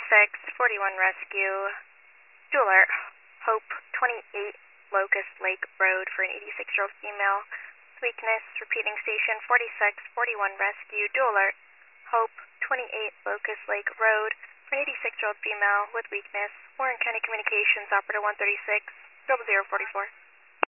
41 Rescue, dual alert, Hope 28 Locust Lake Road for an 86-year-old female, weakness, repeating station 41 Rescue, dual alert, Hope 28 Locust Lake Road for an 86-year-old female with weakness, Warren County Communications, operator 136, 0044.